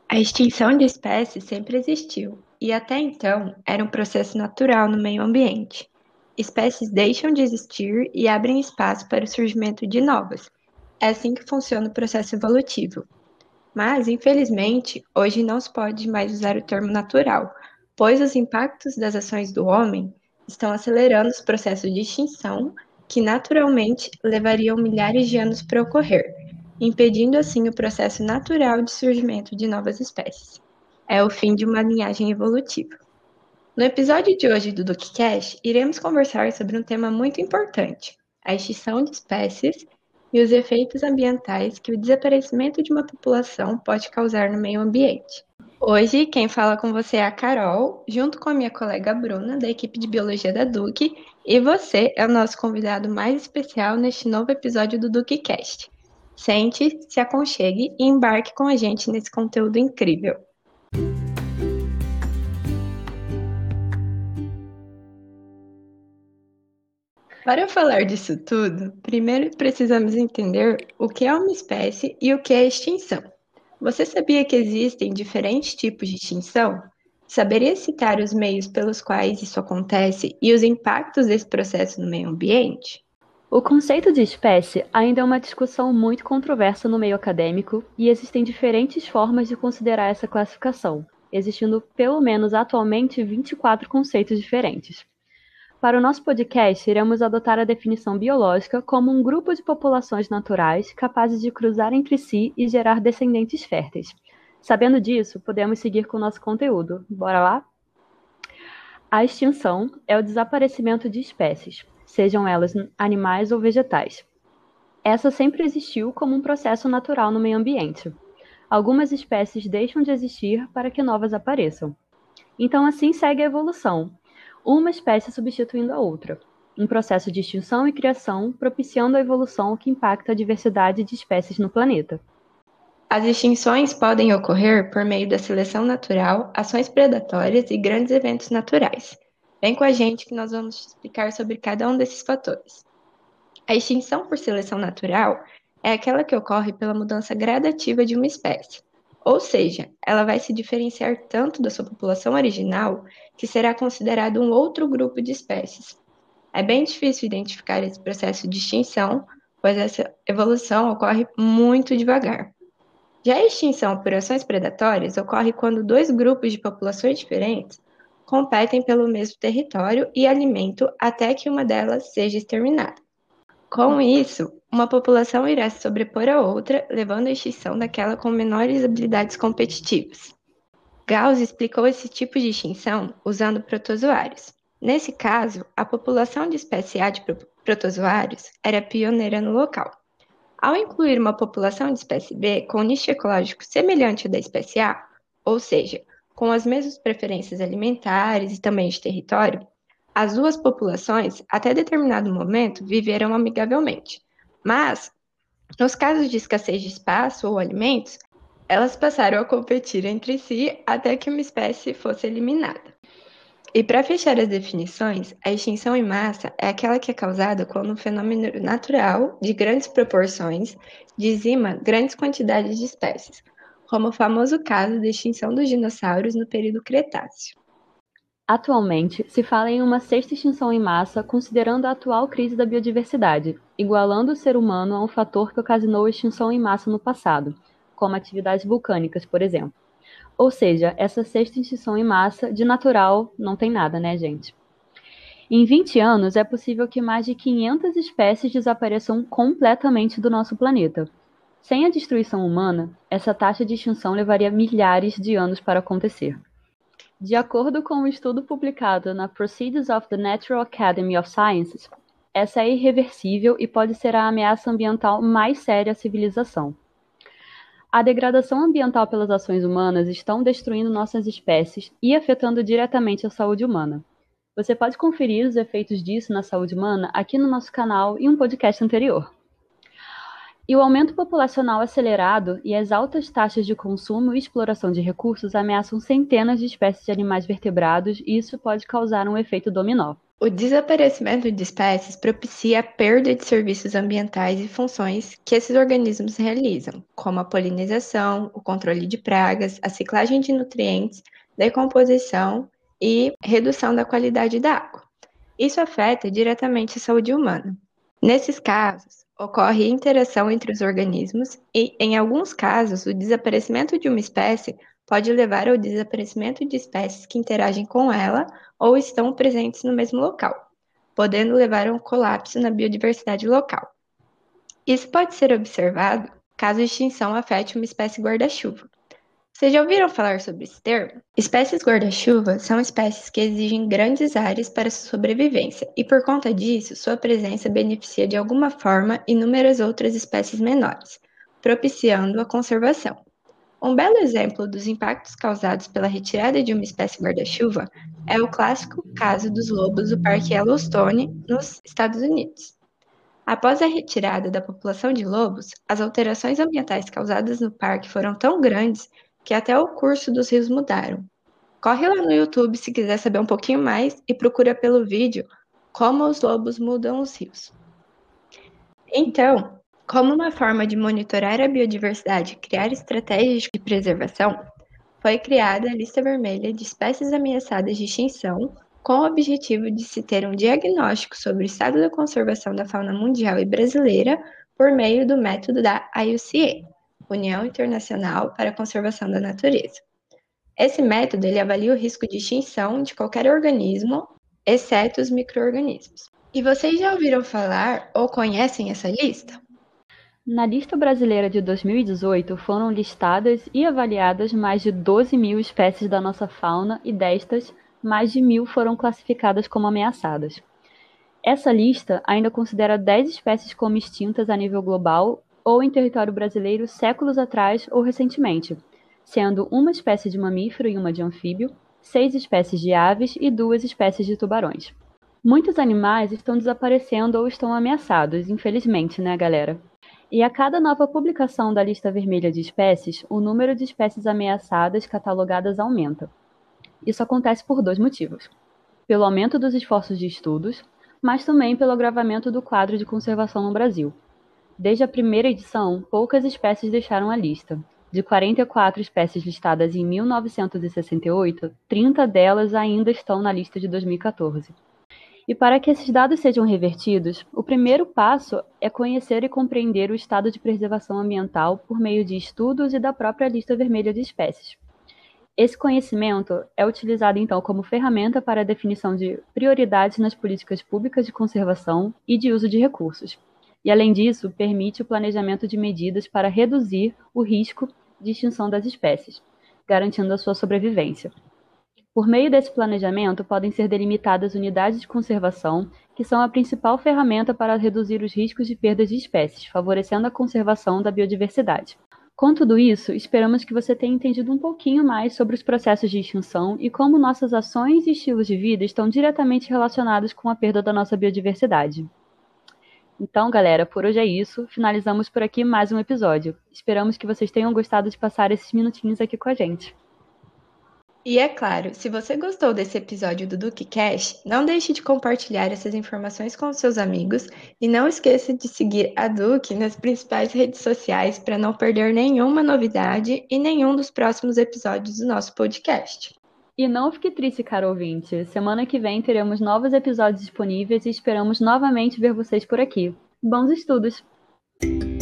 A extinção de espécies sempre existiu e até então era um processo natural no meio ambiente. Espécies deixam de existir e abrem espaço para o surgimento de novas. É assim que funciona o processo evolutivo. Mas, infelizmente, hoje não se pode mais usar o termo natural, pois os impactos das ações do homem estão acelerando os processos de extinção que naturalmente levariam milhares de anos para ocorrer, impedindo assim o processo natural de surgimento de novas espécies. É o fim de uma linhagem evolutiva. No episódio de hoje do DuqueCast, iremos conversar sobre um tema muito importante: a extinção de espécies e os efeitos ambientais que o desaparecimento de uma população pode causar no meio ambiente. Hoje, quem fala com você é a Carol, junto com a minha colega Bruna, da equipe de Biologia da Duque, e você é o nosso convidado mais especial neste novo episódio do DuqueCast. Sente, se aconchegue e embarque com a gente nesse conteúdo incrível. Para falar disso tudo, primeiro precisamos entender o que é uma espécie e o que é extinção. Você sabia que existem diferentes tipos de extinção? Saberia citar os meios pelos quais isso acontece e os impactos desse processo no meio ambiente? O conceito de espécie ainda é uma discussão muito controversa no meio acadêmico e existem diferentes formas de considerar essa classificação, existindo pelo menos atualmente 24 conceitos diferentes. Para o nosso podcast, iremos adotar a definição biológica como um grupo de populações naturais capazes de cruzar entre si e gerar descendentes férteis. Sabendo disso, podemos seguir com o nosso conteúdo. Bora lá? A extinção é o desaparecimento de espécies, sejam elas animais ou vegetais. Essa sempre existiu como um processo natural no meio ambiente. Algumas espécies deixam de existir para que novas apareçam. Então, assim segue a evolução, uma espécie substituindo a outra, um processo de extinção e criação propiciando a evolução que impacta a diversidade de espécies no planeta. As extinções podem ocorrer por meio da seleção natural, ações predatórias e grandes eventos naturais. Vem com a gente que nós vamos te explicar sobre cada um desses fatores. A extinção por seleção natural é aquela que ocorre pela mudança gradativa de uma espécie. Ou seja, ela vai se diferenciar tanto da sua população original que será considerado um outro grupo de espécies. É bem difícil identificar esse processo de extinção, pois essa evolução ocorre muito devagar. Já a extinção por ações predatórias ocorre quando dois grupos de populações diferentes competem pelo mesmo território e alimento até que uma delas seja exterminada. Com isso, uma população irá se sobrepor à outra, levando à extinção daquela com menores habilidades competitivas. Gauss explicou esse tipo de extinção usando protozoários. Nesse caso, a população de espécie A de protozoários era pioneira no local. Ao incluir uma população de espécie B com nicho ecológico semelhante ao da espécie A, ou seja, com as mesmas preferências alimentares e também de território, as duas populações, até determinado momento, viveram amigavelmente. Mas, nos casos de escassez de espaço ou alimentos, elas passaram a competir entre si até que uma espécie fosse eliminada. E para fechar as definições, a extinção em massa é aquela que é causada quando um fenômeno natural de grandes proporções dizima grandes quantidades de espécies, como o famoso caso da extinção dos dinossauros no período Cretáceo. Atualmente, se fala em uma sexta extinção em massa considerando a atual crise da biodiversidade, igualando o ser humano a um fator que ocasionou a extinção em massa no passado, como atividades vulcânicas, por exemplo. Ou seja, essa sexta extinção em massa, de natural, não tem nada, né, gente? Em 20 anos, é possível que mais de 500 espécies desapareçam completamente do nosso planeta. Sem a destruição humana, essa taxa de extinção levaria milhares de anos para acontecer. De acordo com um estudo publicado na Proceedings of the Natural Academy of Sciences, essa é irreversível e pode ser a ameaça ambiental mais séria à civilização. A degradação ambiental pelas ações humanas estão destruindo nossas espécies e afetando diretamente a saúde humana. Você pode conferir os efeitos disso na saúde humana aqui no nosso canal e um podcast anterior. E o aumento populacional acelerado e as altas taxas de consumo e exploração de recursos ameaçam centenas de espécies de animais vertebrados e isso pode causar um efeito dominó. O desaparecimento de espécies propicia a perda de serviços ambientais e funções que esses organismos realizam, como a polinização, o controle de pragas, a ciclagem de nutrientes, decomposição e redução da qualidade da água. Isso afeta diretamente a saúde humana. Nesses casos, ocorre interação entre os organismos e, em alguns casos, o desaparecimento de uma espécie pode levar ao desaparecimento de espécies que interagem com ela ou estão presentes no mesmo local, podendo levar a um colapso na biodiversidade local. Isso pode ser observado caso a extinção afete uma espécie guarda-chuva. Vocês já ouviram falar sobre esse termo? Espécies guarda-chuva são espécies que exigem grandes áreas para sua sobrevivência e, por conta disso, sua presença beneficia de alguma forma inúmeras outras espécies menores, propiciando a conservação. Um belo exemplo dos impactos causados pela retirada de uma espécie guarda-chuva é o clássico caso dos lobos do Parque Yellowstone, nos Estados Unidos. Após a retirada da população de lobos, as alterações ambientais causadas no parque foram tão grandes que até o curso dos rios mudaram. Corre lá no YouTube se quiser saber um pouquinho mais e procura pelo vídeo Como os Lobos Mudam os Rios. Então, como uma forma de monitorar a biodiversidade e criar estratégias de preservação, foi criada a Lista Vermelha de Espécies Ameaçadas de Extinção, com o objetivo de se ter um diagnóstico sobre o estado da conservação da fauna mundial e brasileira por meio do método da IUCN, União Internacional para a Conservação da Natureza. Esse método ele avalia o risco de extinção de qualquer organismo, exceto os micro-organismos. E vocês já ouviram falar ou conhecem essa lista? Na lista brasileira de 2018 foram listadas e avaliadas mais de 12 mil espécies da nossa fauna e destas, mais de 1.000 foram classificadas como ameaçadas. Essa lista ainda considera 10 espécies como extintas a nível global ou em território brasileiro séculos atrás ou recentemente, sendo uma espécie de mamífero e uma de anfíbio, 6 espécies de aves e 2 espécies de tubarões. Muitos animais estão desaparecendo ou estão ameaçados, infelizmente, né, galera? E a cada nova publicação da lista vermelha de espécies, o número de espécies ameaçadas catalogadas aumenta. Isso acontece por 2 motivos. Pelo aumento dos esforços de estudos, mas também pelo agravamento do quadro de conservação no Brasil. Desde a primeira edição, poucas espécies deixaram a lista. De 44 espécies listadas em 1968, 30 delas ainda estão na lista de 2014. E para que esses dados sejam revertidos, o primeiro passo é conhecer e compreender o estado de preservação ambiental por meio de estudos e da própria lista vermelha de espécies. Esse conhecimento é utilizado então como ferramenta para a definição de prioridades nas políticas públicas de conservação e de uso de recursos. E, além disso, permite o planejamento de medidas para reduzir o risco de extinção das espécies, garantindo a sua sobrevivência. Por meio desse planejamento, podem ser delimitadas unidades de conservação, que são a principal ferramenta para reduzir os riscos de perdas de espécies, favorecendo a conservação da biodiversidade. Com tudo isso, esperamos que você tenha entendido um pouquinho mais sobre os processos de extinção e como nossas ações e estilos de vida estão diretamente relacionados com a perda da nossa biodiversidade. Então, galera, por hoje é isso. Finalizamos por aqui mais um episódio. Esperamos que vocês tenham gostado de passar esses minutinhos aqui com a gente. E é claro, se você gostou desse episódio do DuqueCast, não deixe de compartilhar essas informações com seus amigos e não esqueça de seguir a Duque nas principais redes sociais para não perder nenhuma novidade e nenhum dos próximos episódios do nosso podcast. E não fique triste, caro ouvinte. Semana que vem teremos novos episódios disponíveis e esperamos novamente ver vocês por aqui. Bons estudos!